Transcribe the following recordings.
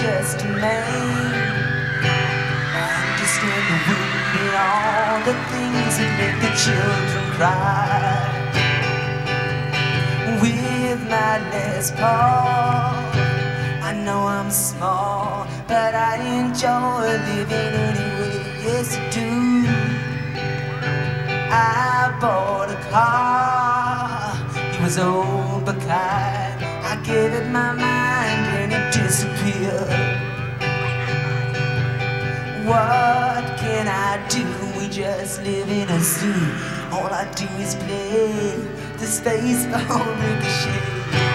just a man. I understand the wind and all the things that make the children cry. With my Les Paul, I know I'm small, but I enjoy living anyway. Yes, I do. I bought a car. It was old but kind. I gave it my mind and it disappeared. What can I do? We just live in a zoo. All I do is play the Spaceball Ricochet.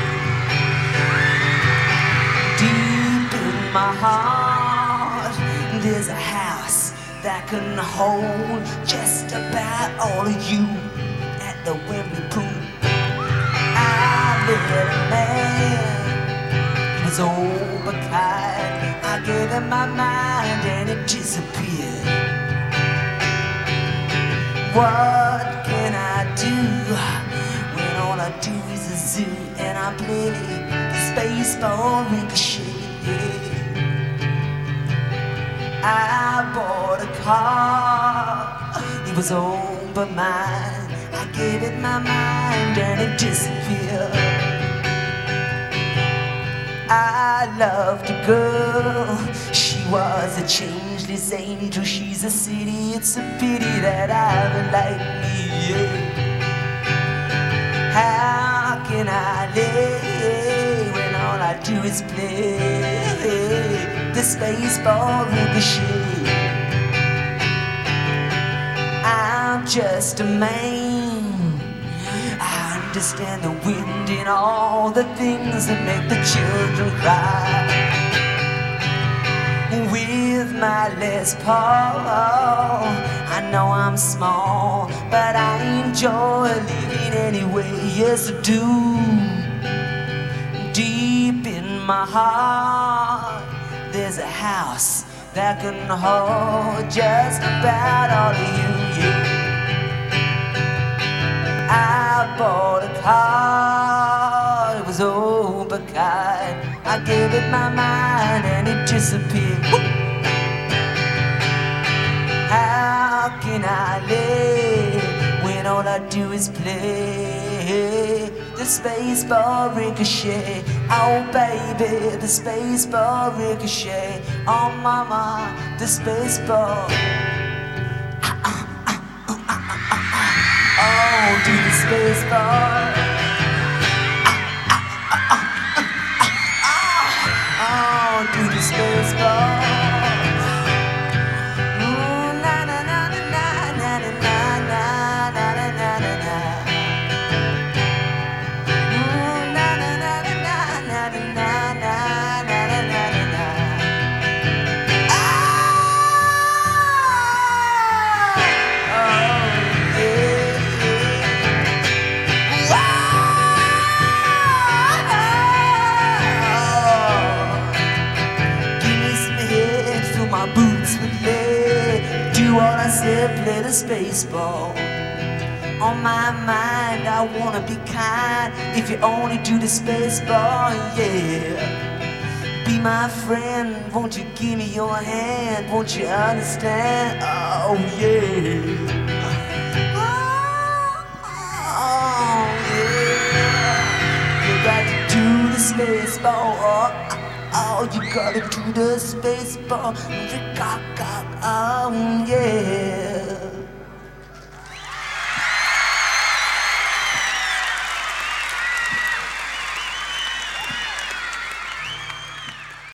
Deep in my heart, there's a house that can hold just about all of you at the Wembley pool. I met a man, he was old but kind. I gave him my mind and it disappeared. What can I do when all I do is a zoo and I play the Spaceball Ricochet? I bought a car, it was old but mine. I gave it my mind and it disappeared. I loved a girl, she was a changeless angel. She's a city, it's a pity that I haven't like me, yeah. How can I live when all I do is play the Spaceball Ricochet? I'm just a man. I understand the wind and all the things that make the children cry. With my Les Paul, I know I'm small, but I enjoy living anyway. Yes, I do. Deep in my heart, there's a house that can hold just about all of you, yeah. I bought a car, it was old but kind. I gave it my mind and it disappeared. How can I live when all I do is play the Spaceball Ricochet? Oh baby, the Spaceball Ricochet. Oh mama, the Spaceball. Oh, do the Spaceball. Oh, do the Spaceball. Na na na na na na na na na na na na na. Na na na na na na na na na na na na. My boots with lead. Do what I said, play the Spaceball. On my mind, I wanna be kind. If you only do the Spaceball, yeah. Be my friend, won't you give me your hand? Won't you understand? Oh yeah. Oh yeah. You got to do the Spaceball. Oh, you gotta do the Spaceball. Oh yeah.